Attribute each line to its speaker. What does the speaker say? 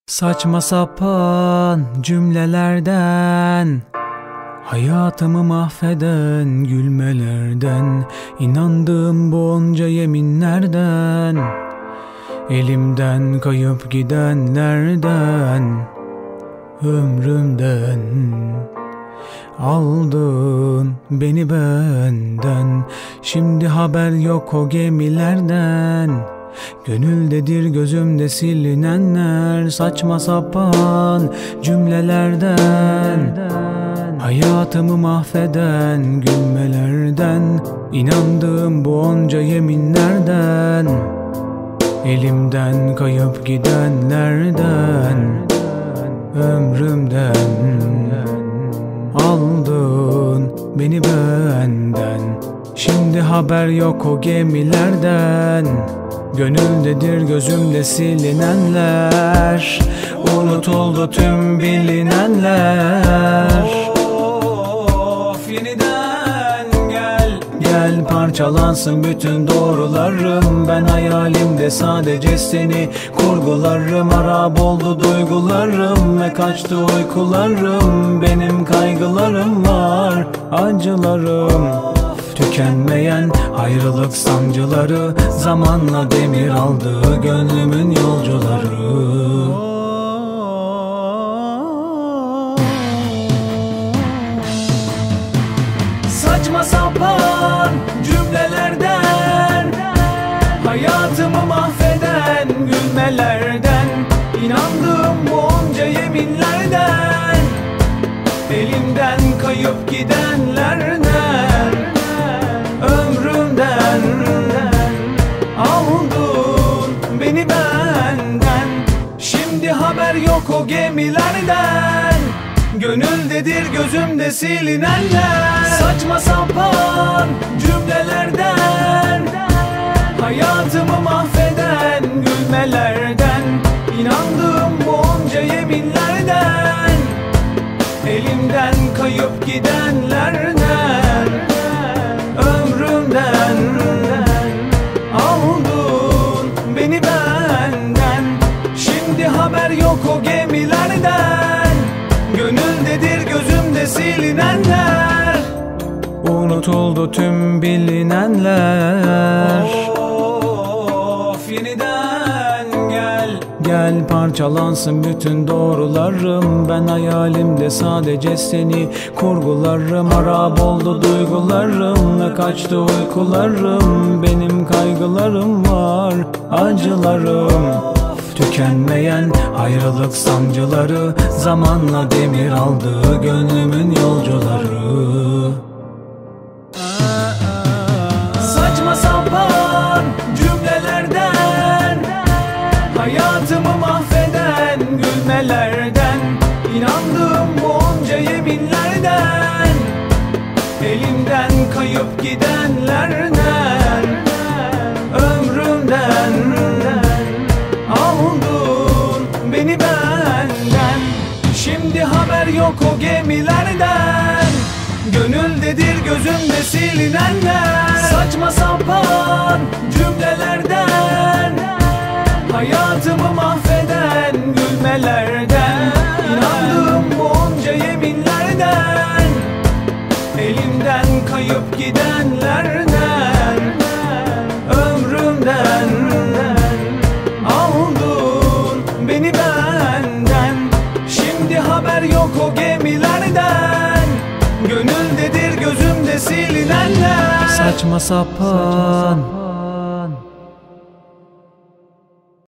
Speaker 1: Saçma sapan cümlelerden, hayatımı mahveden gülmelerden, inandığım bu onca yeminlerden, elimden kayıp gidenlerden, ömrümden aldın beni benden. Şimdi haber yok o gemilerden, gönüldedir gözümde silinenler. Saçma sapan cümlelerden, hayatımı mahveden gülmelerden, inandığım bu onca yeminlerden, elimden kayıp gidenlerden, ömrümden aldın beni benden. Şimdi haber yok o gemilerden, gönüldedir gözümde silinenler, unutuldu tüm bilinenler. Of, yeniden gel, gel parçalansın bütün doğrularım. Ben hayalimde sadece seni kurgularım. Harap oldu duygularım ve kaçtı uykularım. Benim kaygılarım var, acılarım, tükenmeyen ayrılık sancıları, zamanla demir aldı gönlümün yolcuları. Saçma sapan cümlelerden, hayatımı mahveden gülmelerden, inandığım bu onca yeminlerden, elimden kayıp gidenlerden, ömrümden aldın beni benden. Şimdi haber yok o gemilerden, gönüldedir gözümde silinenler. Saçma sapan cümlelerden, hayatımı mahveden gülmelerden, inandığım bu onca yeminlerden, elimden kayıp gidenlerden, ömrümden aldın beni benden. Şimdi haber yok o gemilerden, gönüldedir gözümde silinenler, unutuldu tüm bilinenler. Of, yeniden gel, gel parçalansın bütün doğrularım. Ben hayalimde sadece seni kurgularım. Harap oldu duygularım ve kaçtı uykularım. Benim kaygılarım var, acılarım, tükenmeyen ayrılık sancıları, zamanla demir aldı gönlümün yolcuları. Saçma sapan cümlelerden, hayatımı mahveden gülmelerden, inandığım bu onca yeminlerden, elimden kayıp gidenlerden, ömrümden aldın beni benden. Şimdi haber yok o gemilerden, gönüldedir gözümde silinenler. Saçma sapan cümlelerden, hayatımı mahveden gülmelerden, inandığım bu onca yeminlerden, elimden kayıp gidenlerden, ömrümden aldın beni benden. Şimdi haber yok o gemilerden, gönüldedir gözümde silinenler. Saçma sapan